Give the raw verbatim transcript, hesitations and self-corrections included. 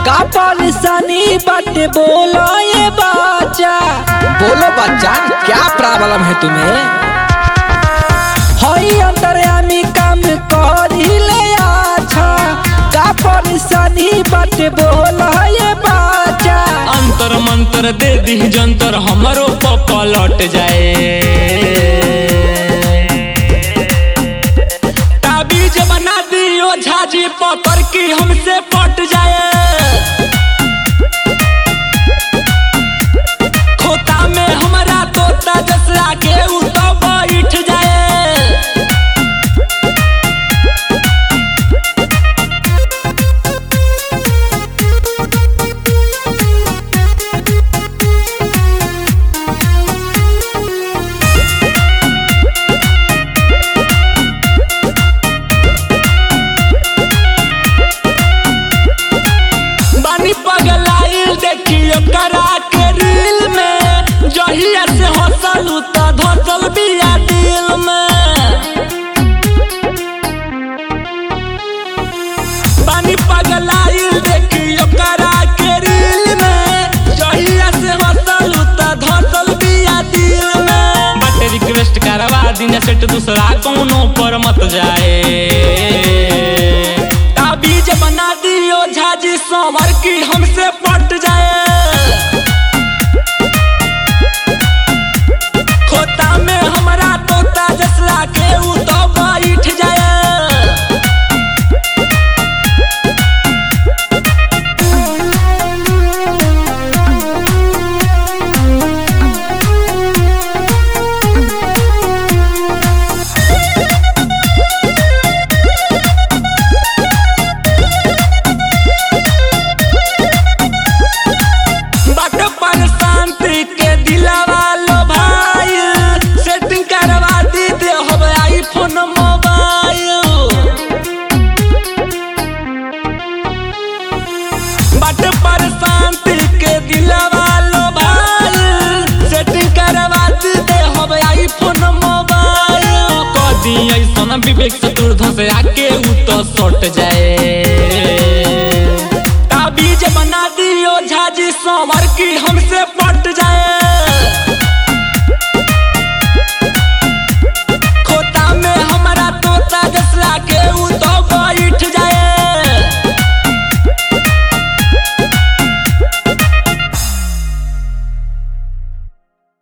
का परेशानी बाटे बोलो ये बच्चा। बोलो बच्चा, क्या प्रॉब्लम है तुम्हें? हई अंतर्यामी काम करी ले अच्छा, का परेशानी बाटे बोलो ये बच्चा। अंतर मंतर दे दी जंतर हमरो पलट जाए, ताबीज बना दियो झाजी पकड़ की हमसे पट जाए। खोता में हमारा तोता जसरा के उ तो बैठ जाए। पगलाइल देखियो करा के रील में, जहिया से हंसलू त धसल बिया दिल में। बानी पगलाइल देखियो करा के रील में, जहिया से हंसलू त धसल बिया दिल में। बट रिक्वेस्ट करवा दिन सेट दूसरा कोनो पर मत जाए, ताबीज बना दियो झाजी संवर की हमसे पट जाए। खोता में हमारा तोता जसला के उ तो बैठ जाए। बट पर शांति के दिलवा लो भाई, सेटिंग करवा दे हम आईफोन मोबाइल। कदी ऐसन विवेक चतुर्थ से आके उ तो सट जाए, ताबीज बना दियो झाजी संवर की हमसे पट जाए।